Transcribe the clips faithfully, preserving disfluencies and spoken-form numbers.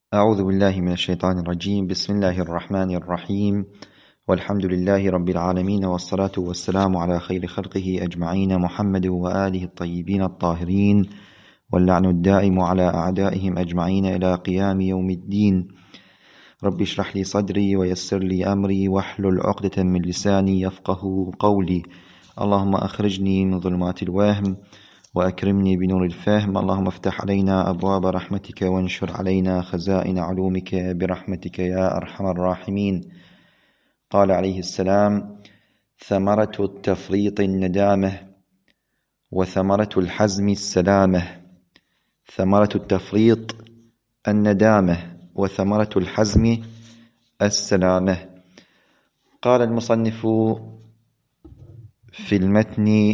أعوذ بالله من الشيطان الرجيم. بسم الله الرحمن الرحيم، والحمد لله رب العالمين، والصلاة والسلام على خير خلقه أجمعين، محمد وآله الطيبين الطاهرين، واللعن الدائم على أعدائهم أجمعين إلى قيام يوم الدين. رب اشرح لي صدري ويسر لي أمري واحلل عقدة من لساني يفقه قولي. اللهم أخرجني من ظلمات الوهم وأكرمني بنور الفهم. اللهم افتح علينا أبواب رحمتك وانشر علينا خزائن علومك برحمتك يا أرحم الراحمين. قال عليه السلام: ثمرة التفريط الندامة، وثمرة الحزم السلامة. ثمرة التفريط الندامة، وثمرة الحزم السلامة. قال المصنف في المتن: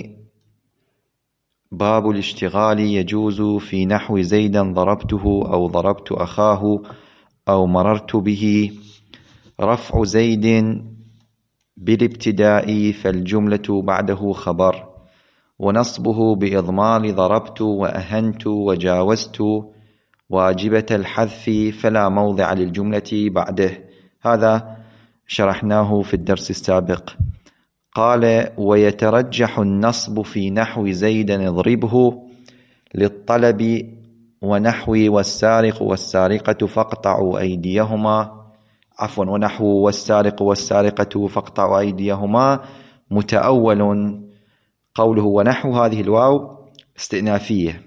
باب الاشتغال يجوز في نحو زيدا ضربته أو ضربت أخاه أو مررت به. رفع زيد بالابتداء فالجملة بعده خبر، ونصبه بإضمار ضربت وأهنت وجاوزت واجبة الحذف فلا موضع للجملة بعده. هذا شرحناه في الدرس السابق. قال: ويترجح النصب في نحو زيدا اضربه للطلب، ونحو والسارق والسارقة فاقطعوا أيديهما عفوا ونحو والسارق والسارقة فاقطعوا أيديهما متأول. قوله ونحو هذه الواو استئنافية.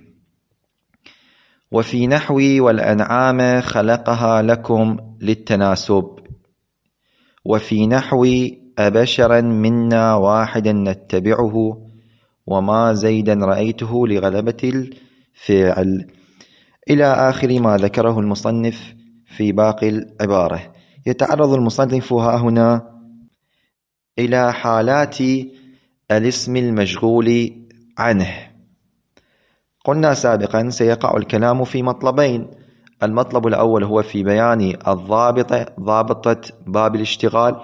وفي نحو والأنعام خلقها لكم للتناسب. وفي نحو أبشرا منا واحدا نتبعه وما زيدا رأيته لغلبة الفعل، إلى آخر ما ذكره المصنف في باقي العبارة. يتعرض المصنف ها هنا إلى حالات الاسم المشغول عنه. قلنا سابقا سيقع الكلام في مطلبين. المطلب الأول هو في بيان الضابط ضابطة باب الاشتغال،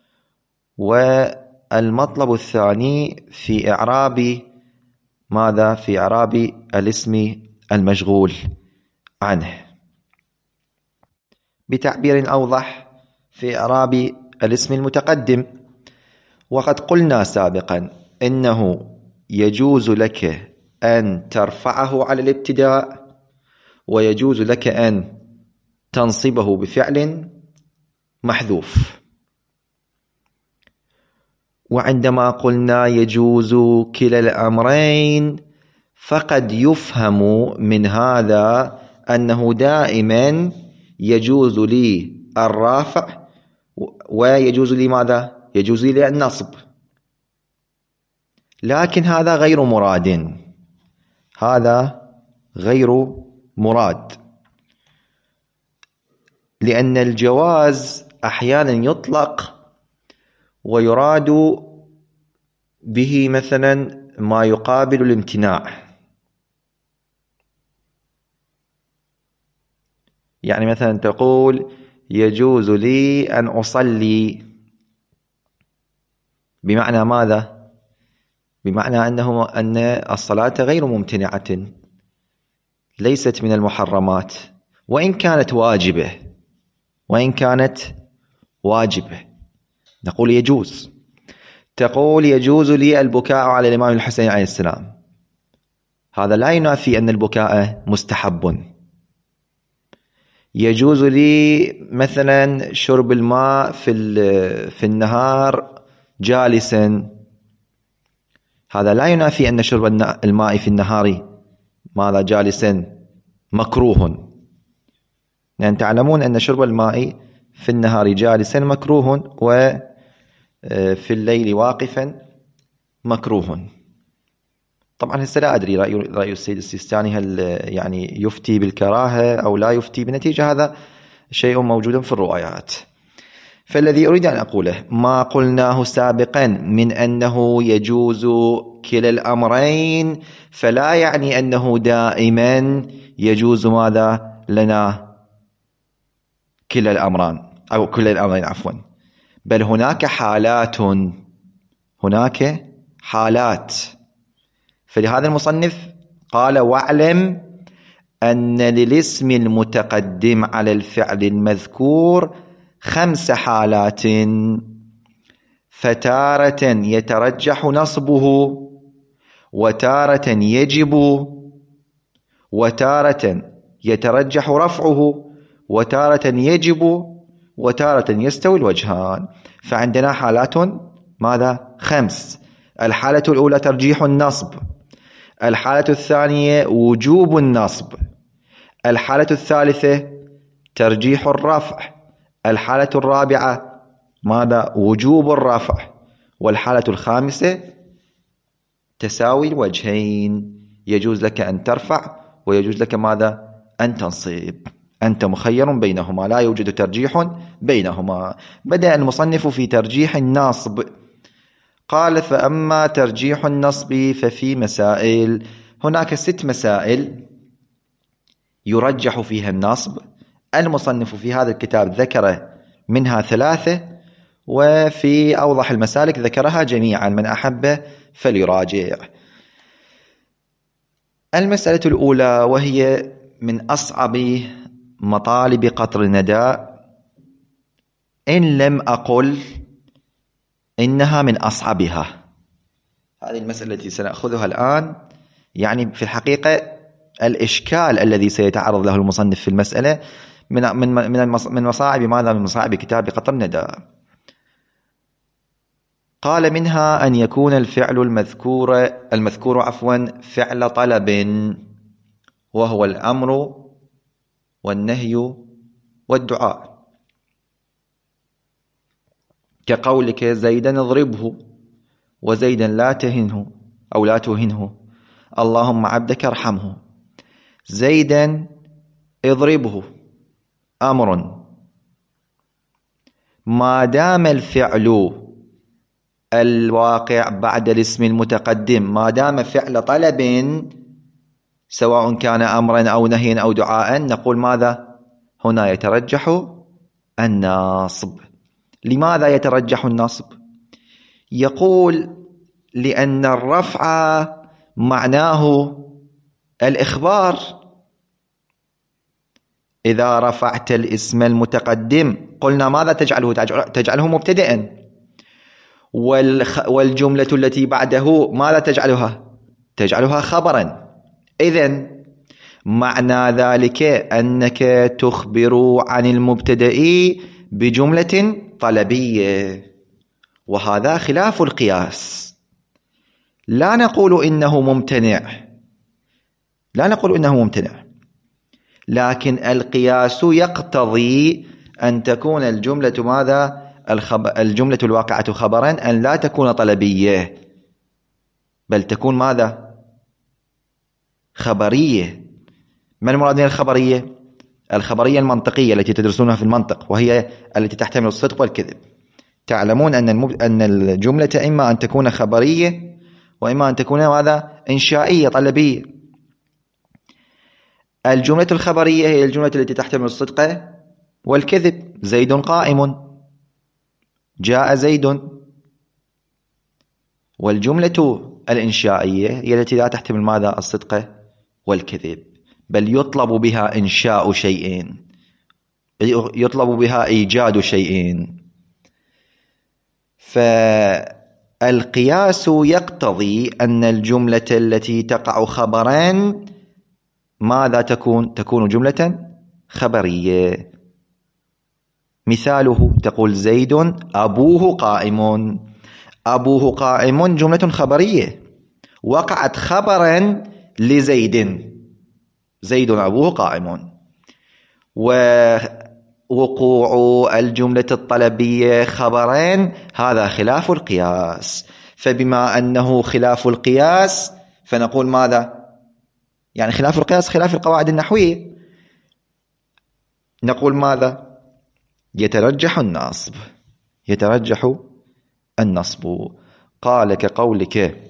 والمطلب الثاني في إعراب ماذا؟ في إعراب الاسم المشغول عنه. بتعبير أوضح في إعراب الاسم المتقدم. وقد قلنا سابقا إنه يجوز لك أن ترفعه على الابتداء، ويجوز لك أن تنصبه بفعل محذوف. وعندما قلنا يجوز كلا الأمرين، فقد يفهم من هذا أنه دائما يجوز لي الرافع ويجوز لي ماذا؟ يجوز لي النصب. لكن هذا غير مراد، هذا غير مراد، لأن الجواز أحيانا يطلق ويراد به مثلا ما يقابل الامتناع. يعني مثلا تقول يجوز لي أن أصلي، بمعنى ماذا؟ بمعنى أنه أن الصلاة غير ممتنعة، ليست من المحرمات، وإن كانت واجبة وإن كانت واجبة نقول يجوز. تقول يجوز لي البكاء على الإمام الحسين عليه السلام، هذا لا ينافي أن البكاء مستحب. يجوز لي مثلا شرب الماء في في النهار جالسا، هذا لا ينافي أن شرب الماء في النهار ماذا؟ جالسا مكروه، لأن تعلمون أن شرب الماء في النهار جالسا مكروه، وفي الليل واقفا مكروه. طبعا هسه لا أدري رأي, رأي السيد السيستاني هل يعني يفتي بالكراهة أو لا يفتي بنتيجة، هذا شيء موجود في الروايات. فالذي أريد أن أقوله ما قلناه سابقا من أنه يجوز كلا الأمرين، فلا يعني أنه دائما يجوز ماذا لنا؟ كلا الأمران أو كلا الأمرين عفوا، بل هناك حالات، هناك حالات. فلهذا المصنف قال: واعلم أن للاسم المتقدم على الفعل المذكور خمس حالات، فتارة يترجح نصبه، وتارة يجب، وتارة يترجح رفعه، وتارة يجب، وتارة يستوي الوجهان. فعندنا حالات ماذا؟ خمس. الحالة الأولى ترجيح النصب، الحالة الثانية وجوب النصب، الحالة الثالثة ترجيح الرفع، الحالة الرابعة ماذا؟ وجوب الرفع، والحالة الخامسة تساوي الوجهين، يجوز لك أن ترفع ويجوز لك ماذا؟ أن تنصب، أنت مخير بينهما، لا يوجد ترجيح بينهما. بدأ المصنف في ترجيح النصب، قال: فأما ترجيح النصب ففي مسائل. هناك ست مسائل يرجح فيها النصب. المصنف في هذا الكتاب ذكر منها ثلاثة، وفي أوضح المسالك ذكرها جميعا، من أحب فليراجع. المسألة الأولى، وهي من أصعب مطالب قطر النداء، إن لم أقل إنها من أصعبها. هذه المسألة التي سنأخذها الآن يعني في الحقيقة الإشكال الذي سيتعرض له المصنف في المسألة من من من من مصاعب ماذا؟ من مصاعب كتاب قطر النداء. قال: منها أن يكون الفعل المذكور المذكور عفوا فعل طلب، وهو الأمر والنهي والدعاء، كقولك زيدا اضربه، وزيدا لا تهنه أو لا تهنه، اللهم عبدك ارحمه. زيدا اضربه أمر، ما دام الفعل الواقع بعد الاسم المتقدم ما دام فعل طلب، سواء كان أمرا أو نهيا أو دعاء، نقول ماذا؟ هنا يترجح النصب. لماذا يترجح النصب؟ يقول: لأن الرفع معناه الإخبار. إذا رفعت الاسم المتقدم قلنا ماذا تجعله؟ تجعله مبتدأ، والجملة التي بعده ماذا تجعلها؟ تجعلها خبرا. إذن معنى ذلك أنك تخبر عن المبتدأ بجملة طلبية، وهذا خلاف القياس. لا نقول إنه ممتنع، لا نقول إنه ممتنع، لكن القياس يقتضي أن تكون الجملة ماذا؟ الجملة الواقعة خبرا، أن لا تكون طلبية، بل تكون ماذا؟ خبرية. ما المراد من الخبرية؟ الخبرية المنطقية التي تدرسونها في المنطق، وهي التي تحتمل الصدق والكذب. تعلمون أن المب... أن الجملة إما أن تكون خبرية، وإما أن تكون ماذا؟ إنشائية طلبية. الجملة الخبرية هي الجملة التي تحتمل الصدق والكذب. زيد قائم، جاء زيد. والجملة الإنشائية هي التي لا تحتمل ماذا؟ الصدق والكذب، بل يطلب بها إنشاء شيء، يطلب بها إيجاد شيء. فالقياس يقتضي أن الجملة التي تقع خبرا ماذا تكون؟ تكون جملة خبرية. مثاله تقول زيد أبوه قائم. أبوه قائم جملة خبرية وقعت خبرا لزيد، زيد أبوه قائم. ووقوع الجملة الطلبية خبرين هذا خلاف القياس. فبما أنه خلاف القياس فنقول ماذا؟ يعني خلاف القياس خلاف القواعد النحوية، نقول ماذا؟ يترجح النصب، يترجح النصب. قال كقولك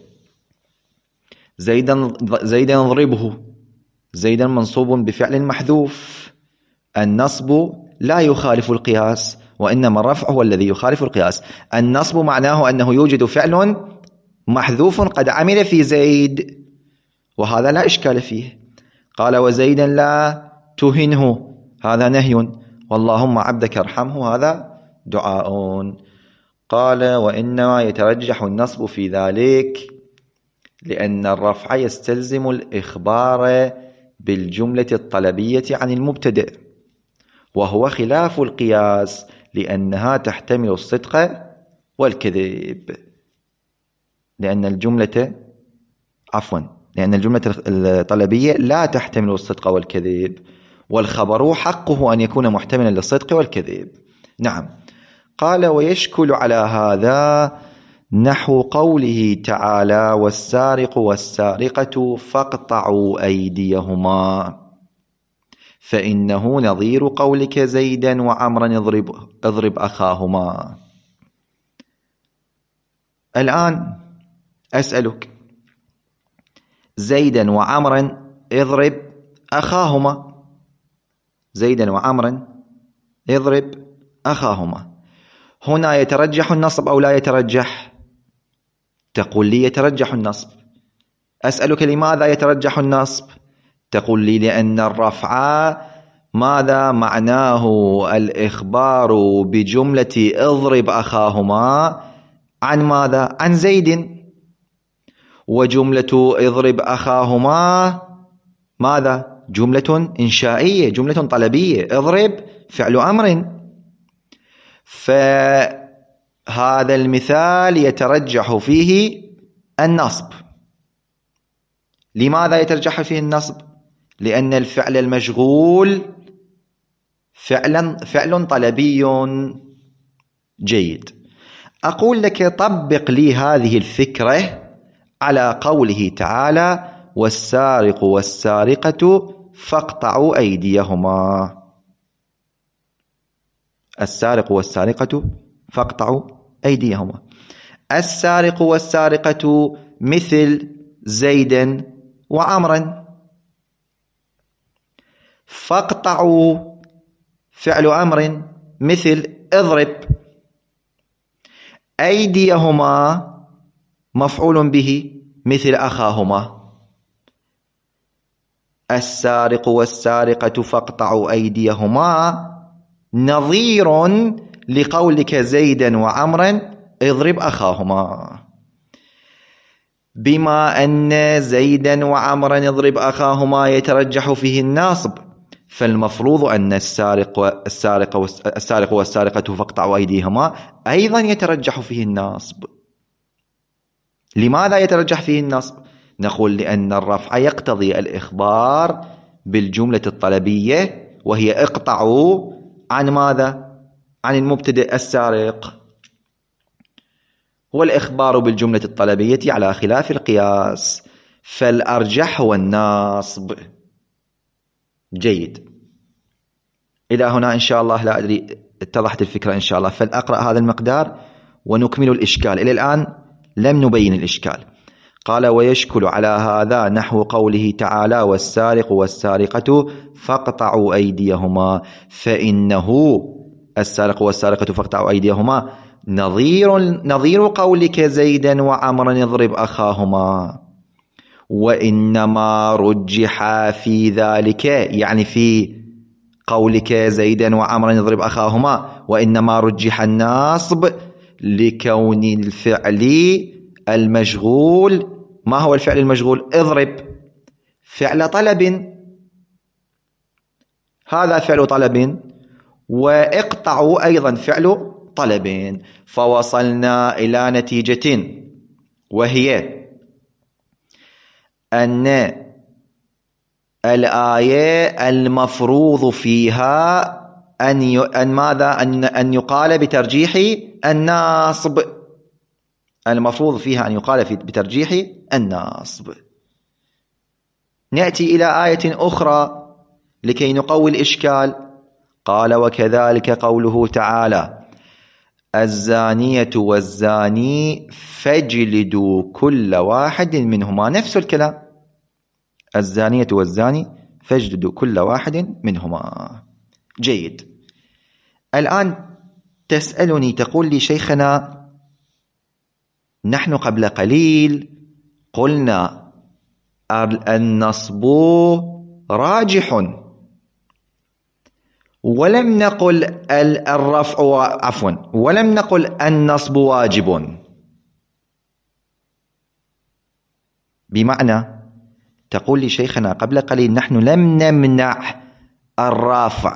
زيدا زيدا اضربه، زيدا منصوب بفعل محذوف. النصب لا يخالف القياس، وإنما الرفع هو الذي يخالف القياس. النصب معناه أنه يوجد فعل محذوف قد عمل في زيد، وهذا لا إشكال فيه. قال وزيدا لا تهنه، هذا نهي. واللهم عبدك ارحمه، هذا دعاء. قال وإنما يترجح النصب في ذلك لأن الرفع يستلزم الإخبار بالجملة الطلبية عن المبتدئ، وهو خلاف القياس لأنها تحتمل الصدق والكذب. لأن الجملة عفوا لأن الجملة الطلبية لا تحتمل الصدق والكذب، والخبر حقه أن يكون محتملا للصدق والكذب. نعم. قال ويشكل على هذا نحو قوله تعالى والسارق والسارقة فاقطعوا أيديهما، فإنه نظير قولك زيدا وعمرا اضرب, اضرب أخاهما. الآن أسألك، زيدا وعمرا اضرب أخاهما، زيدا وعمرا اضرب أخاهما، هنا يترجح النصب أو لا يترجح؟ تقول لي يترجح النصب. أسألك لماذا يترجح النصب؟ تقول لي لأن الرفع ماذا معناه؟ الإخبار بجملة اضرب أخاهما عن ماذا؟ عن زيد. وجملة اضرب أخاهما ماذا؟ جملة إنشائية، جملة طلبية. اضرب فعل أمر. فهذا المثال يترجح فيه النصب. لماذا يترجح فيه النصب؟ لأن الفعل المشغول فعلا فعل طلبي. جيد. أقول لك طبق لي هذه الفكرة على قوله تعالى والسارق والسارقة فاقطعوا أيديهما. السارق والسارقة فاقطعوا أيديهما. السارق والسارقة مثل زيد وعمرا. فاقطعوا فعل أمر مثل اضرب. أيديهما مفعول به مثل أخاهما. السارق والسارقة فاقطعوا أيديهما نظير لقولك زيدا وعمرا اضرب أخاهما. بما أن زيدا وعمرا اضرب أخاهما يترجح فيه النصب، فالمفروض أن السارق والسارق السارق والسارقة فاقطعوا أيديهما أيضا يترجح فيه النصب. لماذا يترجح فيه النصب؟ نقول لأن الرفع يقتضي الإخبار بالجملة الطلبية وهي اقطعوا عن ماذا؟ عن المبتدئ السارق. والإخبار بالجملة الطلبية على خلاف القياس، فالأرجح هو النصب. جيد. إلى هنا إن شاء الله لا أدري اتضحت الفكرة إن شاء الله، فلأقرأ هذا المقدار ونكمل الإشكال. إلى الآن لم نبين الإشكال. قال ويشكل على هذا نحو قوله تعالى والسارق والسارقة فاقطعوا أيديهما، فإنه السارق والسارقة فاقطعوا أيديهما نظير نظير قولك زيدا وعمرا اضرب أخاهما. وإنما رجح في ذلك، يعني في قولك زيدا وعمرا اضرب أخاهما، وإنما رجح النصب لكون الفعل المشغول. ما هو الفعل المشغول؟ اضرب فعل طلب، هذا فعل طلب، واقطعوا أيضا فعل طلب. فوصلنا إلى نتيجة، وهي أن الآية المفروض فيها أن ي... أن ماذا أن أن يقال بترجيح الناصب. المفروض فيها أن يقال في بترجيح الناصب. نأتي إلى آية أخرى لكي نقوي الإشكال. قال وكذلك قوله تعالى الزانية والزاني فاجلدوا كل واحد منهما. نفس الكلام، الزانية والزاني فاجلدوا كل واحد منهما. جيد. الآن تسألني تقول لي شيخنا نحن قبل قليل قلنا النصب راجح، ولم نقل الرفع عفوا ولم نقل النصب واجب. بمعنى تقول لي شيخنا قبل قليل نحن لم نمنع الرافع،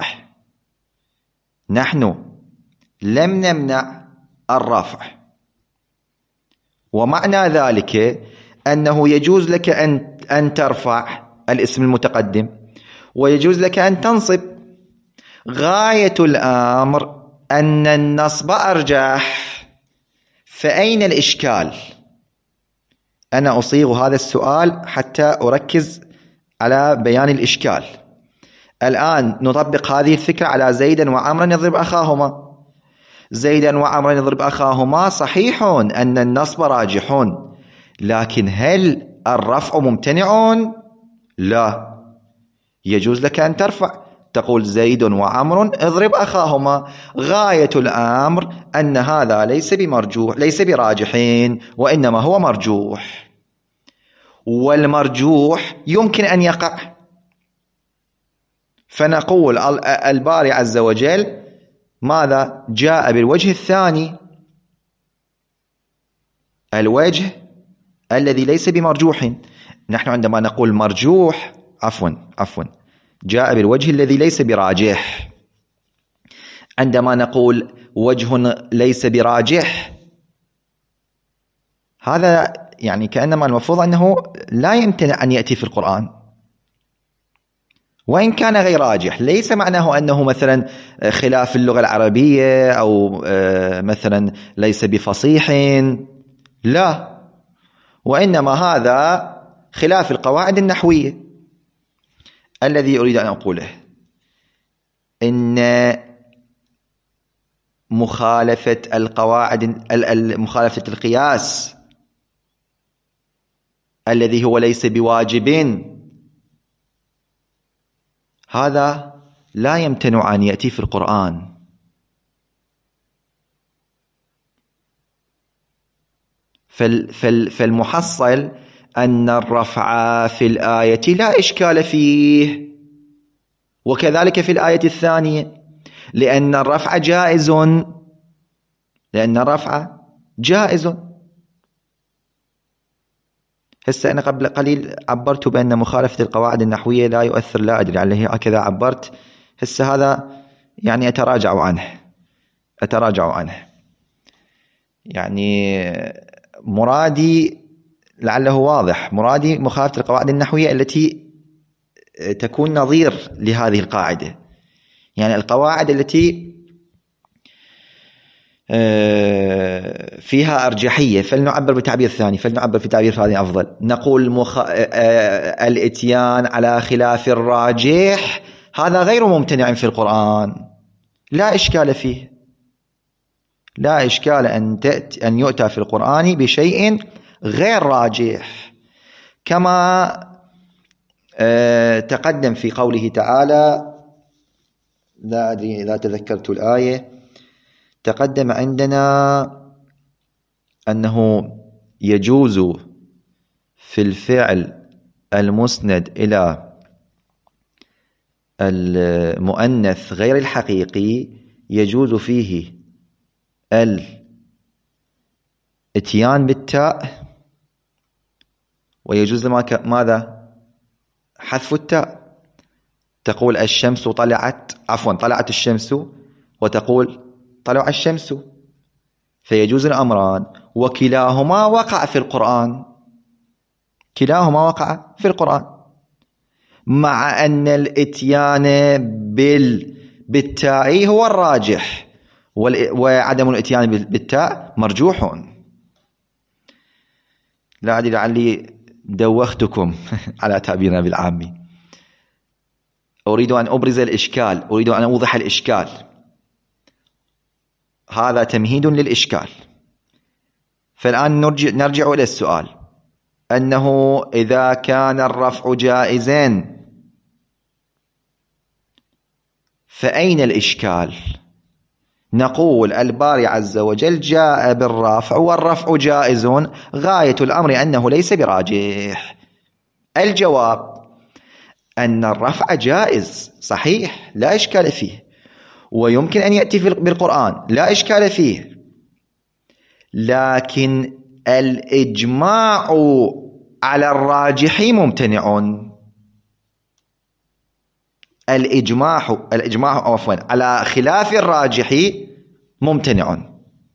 نحن لم نمنع الرافع، ومعنى ذلك أنه يجوز لك أن أن ترفع الاسم المتقدم ويجوز لك أن تنصب. غاية الأمر أن النصب أرجح، فأين الإشكال؟ أنا أصيغ هذا السؤال حتى أركز على بيان الإشكال. الآن نطبق هذه الفكرة على زيدا وعمرا يضرب أخاهما. زيدا وعمرا يضرب أخاهما صحيح أن النصب راجح، لكن هل الرفع ممتنع؟ لا، يجوز لك أن ترفع، تقول زيد وعمر اضرب أخاهما. غاية الأمر أن هذا ليس بمرجوح، ليس براجحين، وإنما هو مرجوح، والمرجوح يمكن أن يقع. فنقول الباري عز وجل ماذا؟ جاء بالوجه الثاني، الوجه الذي ليس بمرجوح. نحن عندما نقول مرجوح عفوا عفوا جاء بالوجه الذي ليس براجح. عندما نقول وجه ليس براجح، هذا يعني كأنما المفروض أنه لا يمتنع أن يأتي في القرآن، وإن كان غير راجح. ليس معناه أنه مثلا خلاف اللغة العربية أو مثلا ليس بفصيح، لا، وإنما هذا خلاف القواعد النحوية. الذي أريد أن أقوله إن مخالفة القواعد، مخالفة القياس الذي هو ليس بواجب، هذا لا يمتنع أن يأتي في القرآن. فالمحصل أن الرفع في الآية لا إشكال فيه، وكذلك في الآية الثانية، لأن الرفع جائز، لأن الرفع جائز. هسه أنا قبل قليل عبرت بأن مخالفة القواعد النحوية لا يؤثر، لا أدري عليه هكذا عبرت. هسه هذا يعني أتراجع عنه أتراجع عنه يعني مرادي لعله واضح. مرادي مخالفة القواعد النحوية التي تكون نظير لهذه القاعدة، يعني القواعد التي فيها أرجحية، فلنعبر بتعبير ثاني، فلنعبر في تعبير ثاني أفضل. نقول مخ... الإتيان على خلاف الراجح هذا غير ممتنع في القرآن، لا إشكال فيه، لا إشكال أن, تأت... أن يؤتى في القرآن بشيء غير راجح، كما تقدم في قوله تعالى، لا أدري إذا تذكرت الآية، تقدم عندنا أنه يجوز في الفعل المسند إلى المؤنث غير الحقيقي يجوز فيه الاتيان بالتاء، ويجوز ماذا؟ حذف التاء. تقول الشمس طلعت، عفوا طلعت الشمس، وتقول طلع الشمس، فيجوز الأمران، وكلاهما وقع في القرآن، كلاهما وقع في القرآن، مع أن الاتيان بال بالتاء هو الراجح، وعدم الاتيان بالتاء مرجوح. لا أدري لعلي دوختكم على تعبيرنا بالعامي. أريد أن أبرز الإشكال، أريد أن أوضح الإشكال، هذا تمهيد للإشكال. فالآن نرجع, نرجع إلى السؤال، أنه إذا كان الرفع جائزا فأين الإشكال؟ نقول الباري عز وجل جاء بالرفع والرفع جائز، غاية الأمر أنه ليس براجح. الجواب أن الرفع جائز صحيح لا إشكال فيه، ويمكن أن يأتي بالقرآن لا إشكال فيه، لكن الإجماع على الراجح ممتنع. الإجماع الإجماع عفوا على خلاف الراجح ممتنع.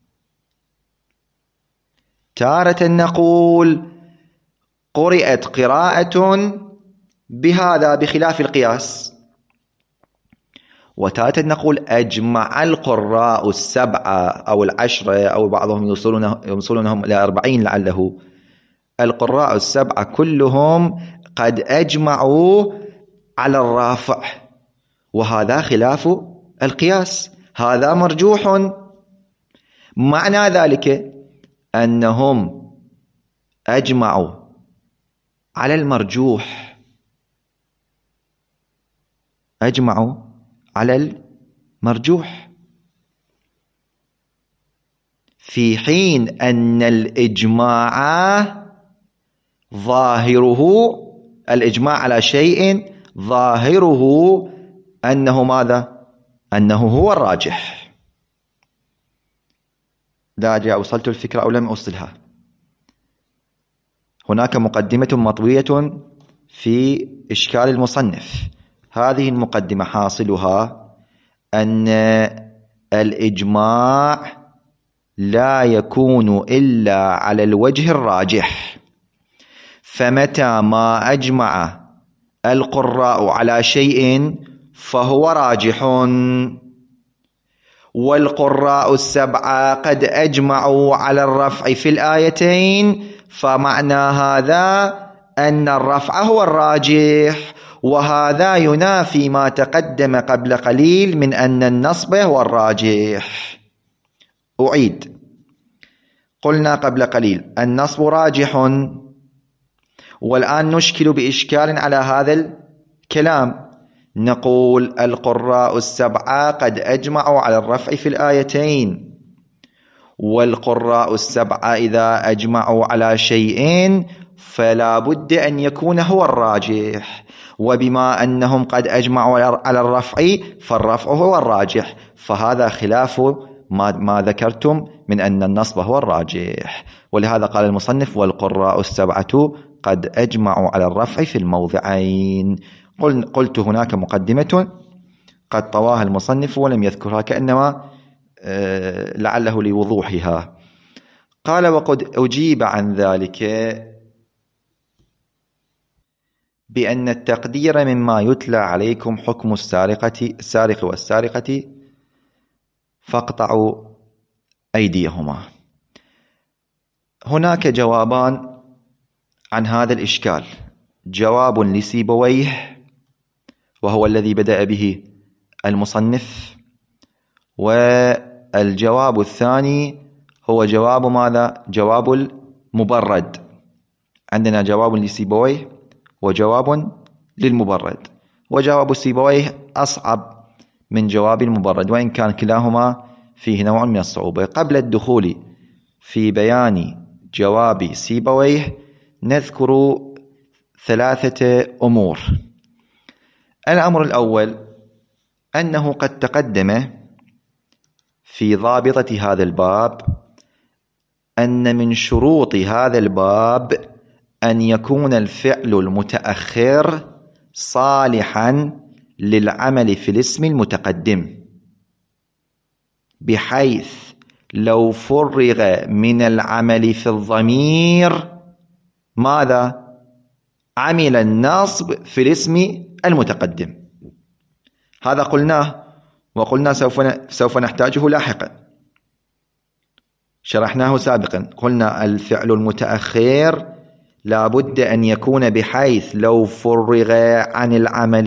تارة نقول قرئت قراءة بهذا بخلاف القياس، وتارة نقول أجمع القراء السبعة أو العشرة أو بعضهم يوصلونه يوصلونهم إلى أربعين لعله، القراء السبعة كلهم قد أجمعوا على الرافع، وهذا خلاف القياس، هذا مرجوح. معنى ذلك أنهم أجمعوا على المرجوح، أجمعوا على المرجوح، في حين أن الإجماع ظاهره الإجماع على شيء ظاهره أنه ماذا؟ أنه هو الراجح. لا أدري وصلت الفكرة أو لم أوصلها. هناك مقدمة مطوية في إشكال المصنف، هذه المقدمة حاصلها أن الإجماع لا يكون إلا على الوجه الراجح، فمتى ما أجمع القراء على شيء فهو راجح، والقراء السبعة قد أجمعوا على الرفع في الآيتين، فمعنى هذا أن الرفع هو الراجح، وهذا ينافي ما تقدم قبل قليل من أن النصب هو الراجح. أعيد، قلنا قبل قليل النصب راجح، والآن نشكل بإشكال على هذا الكلام، نقول القراء السبعة قد أجمعوا على الرفع في الآيتين، والقراء السبعة إذا أجمعوا على شيء فلا بد أن يكون هو الراجح، وبما أنهم قد أجمعوا على الرفع فالرفع هو الراجح، فهذا خلاف ما, ما ذكرتم من أن النصب هو الراجح. ولهذا قال المصنف والقراء السبعة قد أجمعوا على الرفع في الموضعين. قلت هناك مقدمة قد طواها المصنف ولم يذكرها، كأنما لعله لوضوحها. قال وقد أجيب عن ذلك بأن التقدير مما يتلى عليكم حكم السارقة السارق والسارقة فاقطعوا أيديهما. هناك جوابان عن هذا الإشكال، جواب لسيبويه وهو الذي بدأ به المصنف، والجواب الثاني هو جواب ماذا؟ جواب المبرد. عندنا جواب لسيبويه وجواب للمبرد، وجواب سيبويه أصعب من جواب المبرد، وإن كان كلاهما فيه نوع من الصعوبة. قبل الدخول في بيان جواب سيبويه نذكر ثلاثة أمور. الأمر الأول أنه قد تقدم في ضابطة هذا الباب أن من شروط هذا الباب أن يكون الفعل المتأخر صالحا للعمل في الاسم المتقدم، بحيث لو فرغ من العمل في الضمير ماذا؟ عمل النصب في الاسم المتقدم. هذا قلناه، وقلنا سوف سوف نحتاجه لاحقا، شرحناه سابقا. قلنا الفعل المتأخر لا بد أن يكون بحيث لو فرغ عن العمل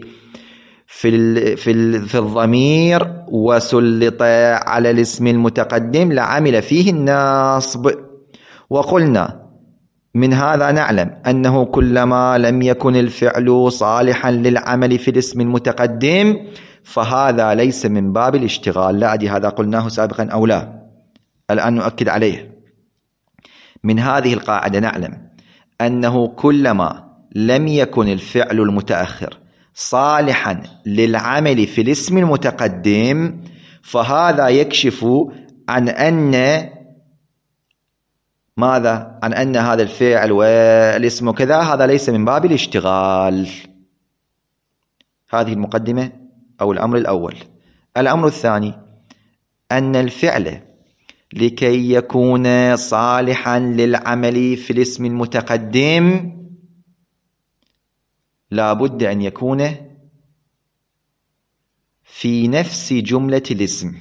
في في في الضمير وسلط على الاسم المتقدم لعمل فيه النصب. وقلنا من هذا نعلم أنه كلما لم يكن الفعل صالحا للعمل في الاسم المتقدم فهذا ليس من باب الاشتغال. لا أدري هذا قلناه سابقا أو لا، الآن نؤكد عليه. من هذه القاعدة نعلم أنه كلما لم يكن الفعل المتأخر صالحا للعمل في الاسم المتقدم، فهذا يكشف عن أن ماذا؟ عن أن هذا الفعل والاسم كذا هذا ليس من باب الاشتغال. هذه المقدمة أو الأمر الأول. الأمر الثاني أن الفعل لكي يكون صالحا للعمل في الاسم المتقدم لا بد أن يكون في نفس جملة الاسم.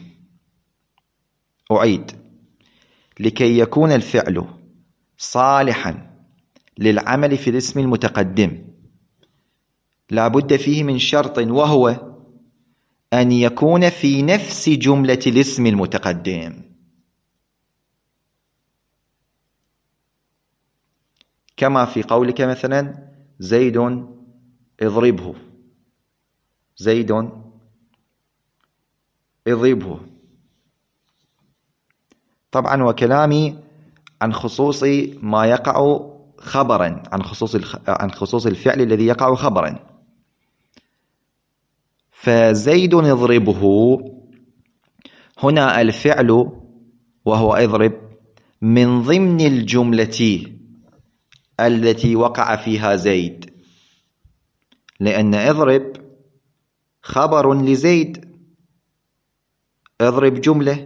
أعيد: لكي يكون الفعل صالحا للعمل في الاسم المتقدم لا بد فيه من شرط، وهو أن يكون في نفس جملة الاسم المتقدم. كما في قولك مثلا زيد اضربه، زيد اضربه. طبعا وكلامي عن خصوص ما يقع خبرا، عن خصوص عن خصوص الفعل الذي يقع خبرا. فزيد اضربه هنا الفعل وهو اضرب من ضمن الجملة التي وقع فيها زيد، لأن اضرب خبر لزيد، اضرب جملة،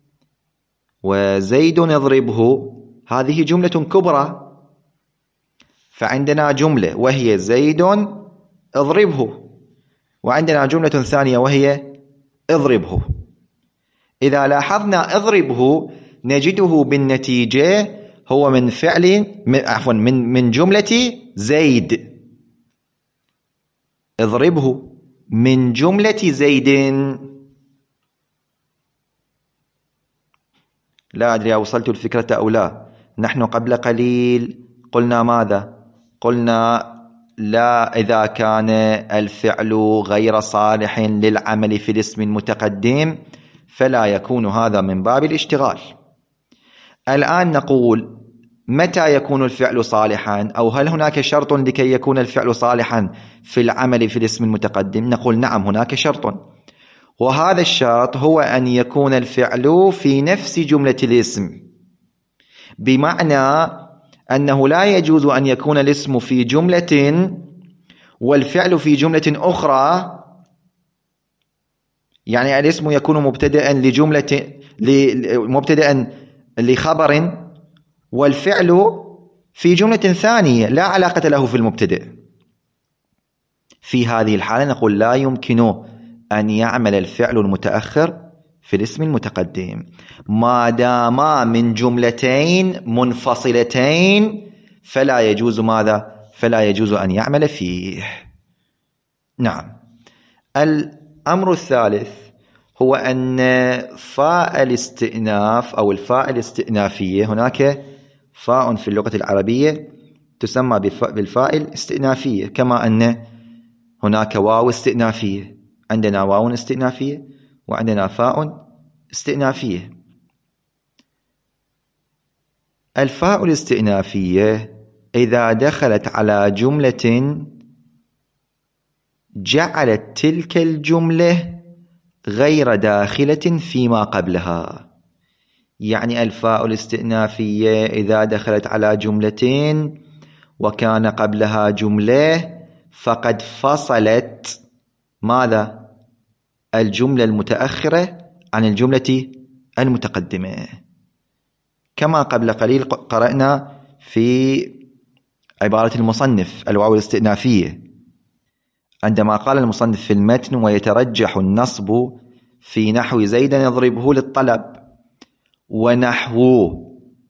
وزيد اضربه هذه جملة كبرى. فعندنا جملة وهي زيد اضربه، وعندنا جملة ثانية وهي اضربه. إذا لاحظنا اضربه نجده بالنتيجة هو من فعل عفوا من من جملة زيد، اضربه من جملة زيد. لا أدري وصلت الفكرة أو لا. نحن قبل قليل قلنا ماذا؟ قلنا لا، إذا كان الفعل غير صالح للعمل في الاسم المتقدم فلا يكون هذا من باب الاشتغال. الآن نقول متى يكون الفعل صالحا، أو هل هناك شرط لكي يكون الفعل صالحا في العمل في الاسم المتقدم؟ نقول نعم، هناك شرط، وهذا الشرط هو أن يكون الفعل في نفس جملة الاسم، بمعنى أنه لا يجوز أن يكون الاسم في جملة والفعل في جملة أخرى. يعني الاسم يكون مبتدأ لجملة مبتدأ لخبر، والفعل في جملة ثانية لا علاقة له في المبتدأ. في هذه الحالة نقول لا يمكن أن يعمل الفعل المتأخر في الاسم المتقدم ما داما من جملتين منفصلتين، فلا يجوز ماذا؟ فلا يجوز أن يعمل فيه. نعم. الأمر الثالث هو أن فاء الاستئناف أو الفاء الاستئنافية، هناك فاء في اللغة العربية تسمى بالفاء الاستئنافية، كما أن هناك واو استئنافية. عندنا واو استئنافية وعندنا فاء استئنافية. الفاء الاستئنافية إذا دخلت على جملة جعلت تلك الجملة غير داخلة فيما قبلها. يعني الفاء الاستئنافية إذا دخلت على جملة وكان قبلها جملة فقد فصلت ماذا؟ الجملة المتأخرة عن الجملة المتقدمة. كما قبل قليل قرأنا في عبارة المصنف الواو الاستئنافية عندما قال المصنف في المتن: ويترجح النصب في نحو زيد يضربه للطلب، ونحو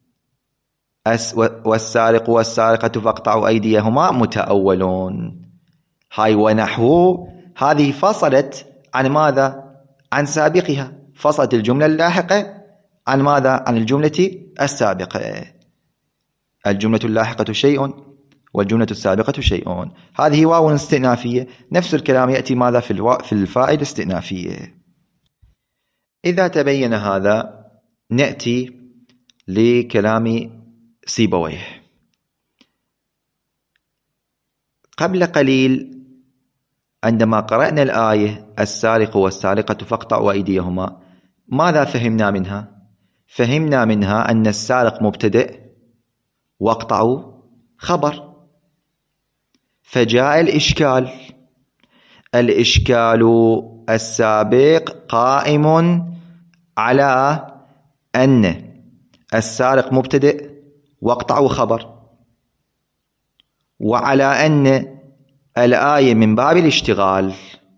والسارق والسارقة فاقطعوا أيديهما متأولون. هاي ونحو هذه فصلت عن ماذا؟ عن سابقها، فصلت الجملة اللاحقة عن ماذا؟ عن الجملة السابقة. الجملة اللاحقة شيء والجملة السابقة شيء. هذه واو استئنافية. نفس الكلام يأتي ماذا؟ في الوا... في الفاء الاستئنافية. إذا تبين هذا نأتي لكلام سيبويه. قبل قليل عندما قرأنا الآية السارق والسارقة فاقطعوا أيديهما، ماذا فهمنا منها؟ فهمنا منها أن السارق مبتدئ واقطعوا خبر. فجاء الإشكال، الإشكال السابق قائم على أن السارق مبتدئ واقطعوا خبر، وعلى أن الآية من باب الاشتغال.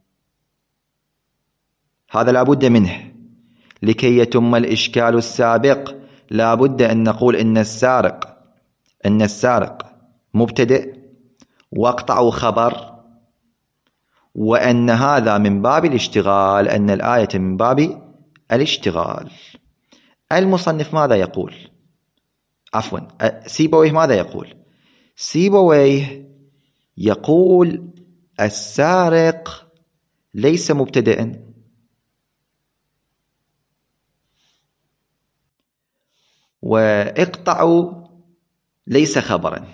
هذا لا بد منه. لكي يتم الإشكال السابق لا بد أن نقول إن السارق إن السارق مبتدئ واقطعوا خبر، وأن هذا من باب الاشتغال، أن الآية من باب الاشتغال. المصنف ماذا يقول؟ عفوا، سيبويه ماذا يقول؟ سيبويه يقول السارق ليس مبتدئا، واقطعوا ليس خبرا،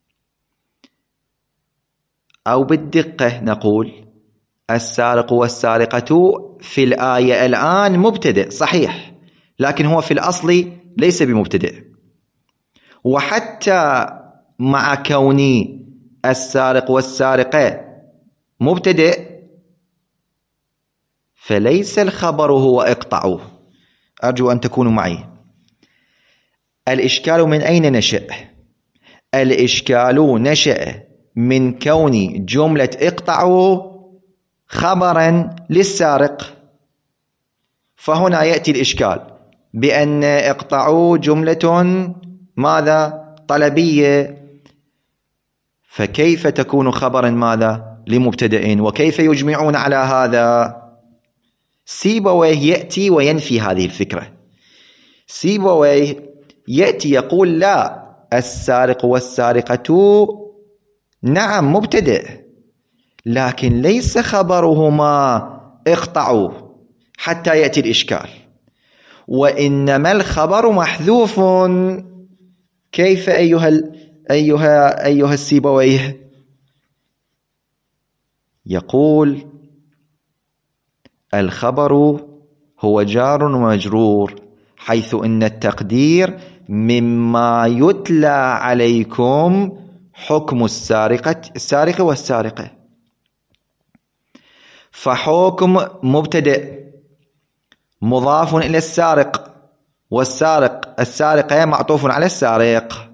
أو بالدقة نقول السارق والسارقة في الآية الآن مبتدئ صحيح، لكن هو في الأصل ليس بمبتدئ. وحتى مع كوني السارق والسارقة مبتدئ فليس الخبر هو اقطعوا. أرجو أن تكونوا معي. الإشكال من أين نشأ؟ الإشكال نشأ من كون جملة اقطعوا خبرا للسارق، فهنا يأتي الإشكال بأن اقطعوا جملة ماذا؟ طلبية، فكيف تكون خبرا ماذا؟ لمبتدئ، وكيف يجمعون على هذا؟ سيبويه يأتي وينفي هذه الفكرة. سيبويه يأتي يقول لا، السارق والسارقة نعم مبتدئ، لكن ليس خبرهما اقطعوا حتى يأتي الإشكال، وإنما الخبر محذوف. كيف أيها ال... أيها أيها السيبويه؟ يقول الخبر هو جار ومجرور، حيث إن التقدير مما يتلى عليكم حكم السارقة السارق والسارقة. فحكم مبتدئ مضاف إلى السارق، والسارق السارقة معطوف على السارق،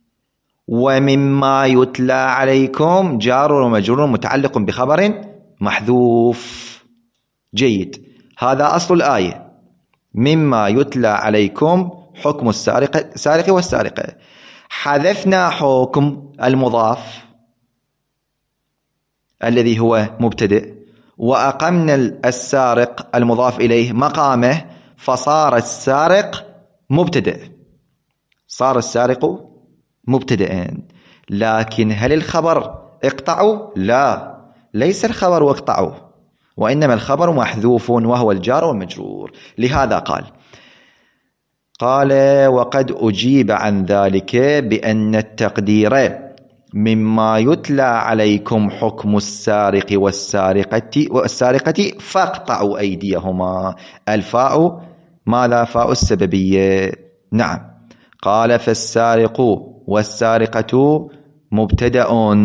ومما يتلى عليكم جار ومجرور متعلق بخبر محذوف. جيد، هذا أصل الآية، مما يتلى عليكم حكم السارق السارق والسارقة. حذفنا حكم المضاف الذي هو مبتدئ، وأقمنا السارق المضاف إليه مقامه، فصار السارق مبتدئ، صار السارق مبتدئا. لكن هل الخبر اقطعوا؟ لا، ليس الخبر اقطعوا، وإنما الخبر محذوف وهو الجار والمجرور. لهذا قال قال وقد أجيب عن ذلك بأن التقدير مما يتلى عليكم حكم السارق والسارقة والسارقة فاقطعوا أيديهما. الفاء ماذا؟ فاء السببية. نعم. قال فالسارق والسارقة مبتدأ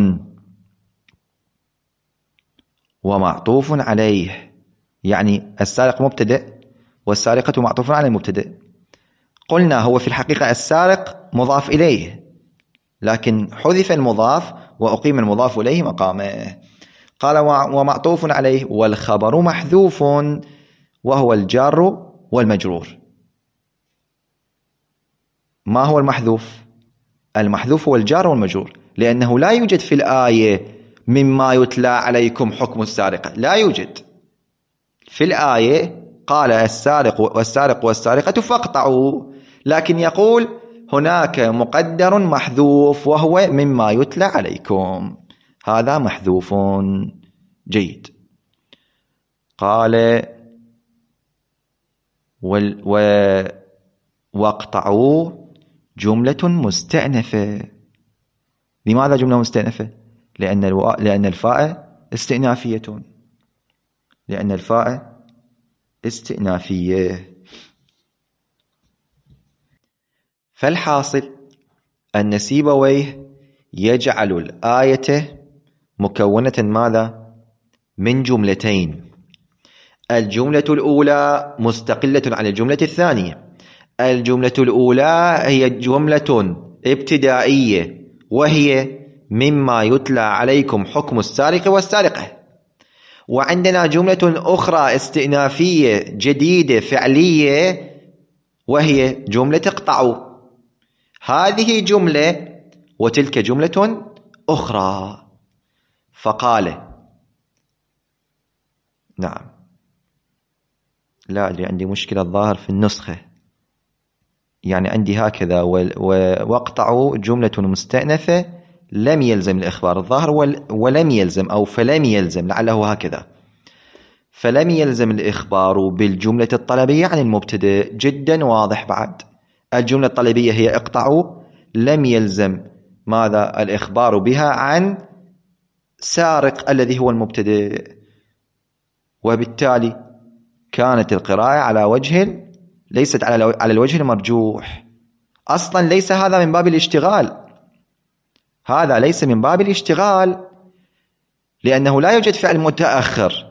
ومعطوف عليه، يعني السارق مبتدأ والسارقة معطوف على المبتدأ. قلنا هو في الحقيقة السارق مضاف إليه، لكن حذف المضاف وأقيم المضاف إليه مقامه. قال ومعطوف عليه والخبر محذوف وهو الجار والمجرور. ما هو المحذوف؟ المحذوف هو الجار والمجرور، لأنه لا يوجد في الآية مما يتلى عليكم حكم السارقة، لا يوجد في الآية. قال السارق والسارق والسارقة فاقطعوا، لكن يقول هناك مقدر محذوف وهو مما يتلى عليكم، هذا محذوف. جيد. قال وال و واقطعوا جملة مستأنفة. لماذا جملة مستأنفة؟ لأن الو... لأن الفاء استئنافية لأن الفاء استئنافية. فالحاصل أن سيبويه يجعل الآية مكونة ماذا؟ من جملتين. الجملة الأولى مستقلة عن الجملة الثانية. الجملة الأولى هي جملة ابتدائية وهي مما يتلى عليكم حكم السارق والسارقة. وعندنا جملة أخرى استئنافية جديدة فعلية وهي جملة اقطعوا. هذه جملة وتلك جملة أخرى. فقال نعم لا أدري عندي مشكلة الظاهر في النسخة، يعني عندي هكذا واقطعوا جملة مستأنفة لم يلزم الإخبار الظاهر ولم يلزم أو فلم يلزم لعله هكذا. فلم يلزم الإخبار بالجملة الطلبية عن المبتدئ جدا واضح. بعد الجملة الطلبية هي اقطعوا، لم يلزم ماذا؟ الإخبار بها عن سارق الذي هو المبتدئ. وبالتالي كانت القراءة على وجه ليست على على الوجه المرجوح. أصلا ليس هذا من باب الاشتغال، هذا ليس من باب الاشتغال لأنه لا يوجد فعل متأخر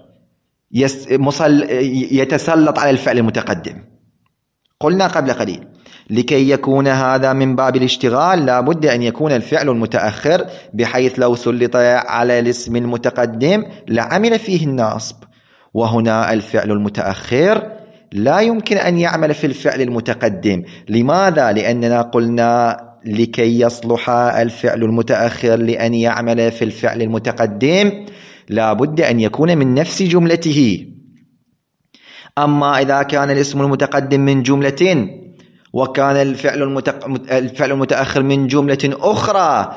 يتسلط على الفعل المتقدم. قلنا قبل قليل لكي يكون هذا من باب الاشتغال لا بد أن يكون الفعل المتأخر بحيث لو سلط على الاسم المتقدم لعمل فيه النصب. وهنا الفعل المتأخر لا يمكن أن يعمل في الفعل المتقدم. لماذا؟ لأننا قلنا لكي يصلح الفعل المتأخر لأن يعمل في الفعل المتقدم لا بد أن يكون من نفس جملته. أما إذا كان الاسم المتقدم من جملة وكان الفعل الفعل المتأخر من جملة أخرى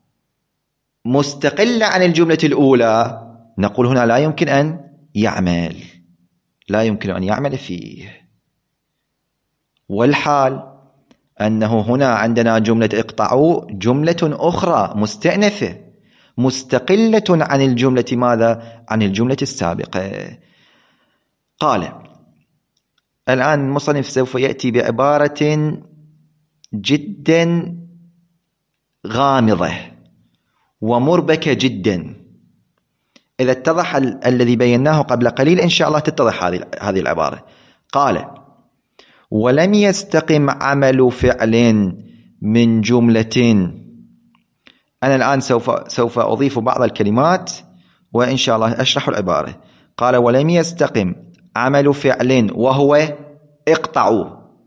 مستقلة عن الجملة الأولى نقول هنا لا يمكن أن يعمل لا يمكن أن يعمل فيه. والحال أنه هنا عندنا جملة اقطعوا جملة أخرى مستأنفة مستقلة عن الجملة ماذا؟ عن الجملة السابقة. قال الآن المصنف سوف يأتي بعبارة جدا غامضة ومربكة جدا. إذا اتضح ال- الذي بيناه قبل قليل إن شاء الله تتضح هذه هذه العبارة. قال ولم يستقم عمل فعل من جملة. أنا الآن سوف سوف أضيف بعض الكلمات وإن شاء الله أشرح العبارة. قال ولم يستقم عمل فعل وهو اقطعوا.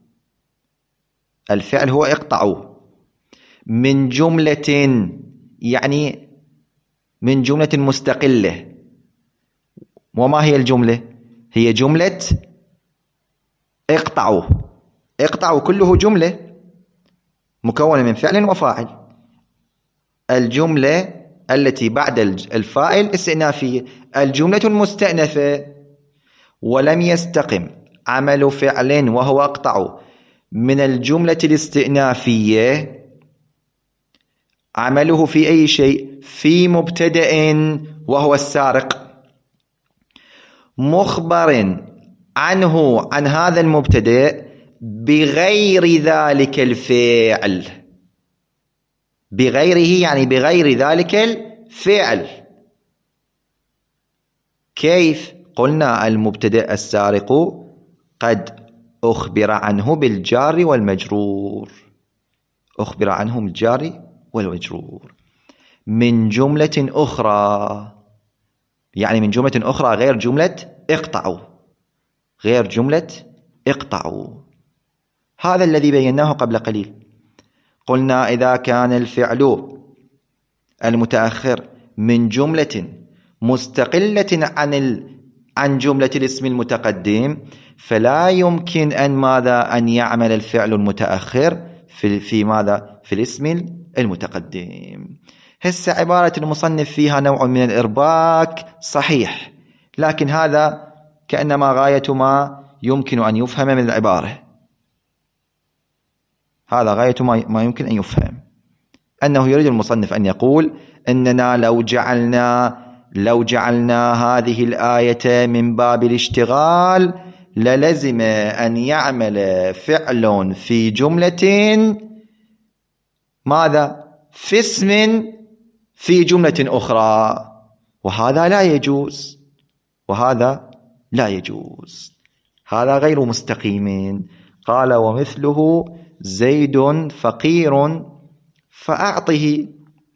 الفعل هو اقطعوا من جملة، يعني من جملة مستقلة. وما هي الجملة؟ هي جملة اقطعوا. اقطعوا كله جملة مكونة من فعل وفاعل. الجملة التي بعد الفاعل استئنافية. الجملة المستأنفة ولم يستقم عمل فعل وهو اقطعوا من الجملة الاستئنافية عمله في أي شيء؟ في مبتدأ وهو السارق، مخبر عنه عن هذا المبتدأ بغير ذلك الفعل. بغيره يعني بغير ذلك الفعل. كيف؟ قلنا المبتدأ السارق قد أخبر عنه بالجار والمجرور. أخبر عنه بالجار والمجرور من جملة أخرى، يعني من جملة أخرى غير جملة اقطعوا، غير جملة اقطعوا. هذا الذي بيناه قبل قليل. قلنا إذا كان الفعل المتأخر من جملة مستقلة عن ال... عن جملة الاسم المتقدم فلا يمكن أن ماذا؟ أن يعمل الفعل المتأخر في في ماذا؟ في الاسم المتقدم. هسه عبارة المصنف فيها نوع من الإرباك صحيح، لكن هذا كأنما غاية ما يمكن أن يفهم من العبارة. هذا غاية ما ما يمكن أن يفهم. أنه يريد المصنف أن يقول إننا لو جعلنا لو جعلنا هذه الآية من باب الاشتغال للزم أن يعمل فعل في جملة ماذا؟ في اسم في جملة أخرى، وهذا لا يجوز، وهذا لا يجوز، هذا غير مستقيم. قال ومثله زيد فقير فأعطه،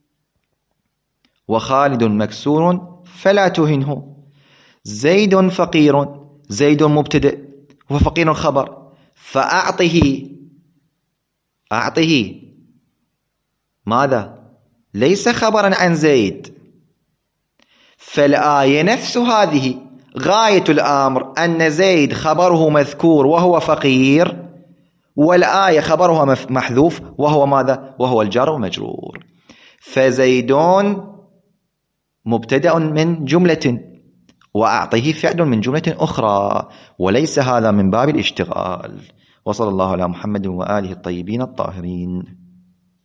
وخالد مكسور فلا تهنه. زيد فقير، زيد مبتدئ وفقير خبر، فأعطه، أعطه ماذا؟ ليس خبرا عن زيد. فالآية نفس هذه غاية الأمر أن زيد خبره مذكور وهو فقير، والآية خبرها محذوف وهو ماذا؟ وهو الجار ومجرور. فزيدون مبتدأ من جملة، وأعطيه فعل من جملة أخرى، وليس هذا من باب الاشتغال. وصلى الله على محمد وآله الطيبين الطاهرين.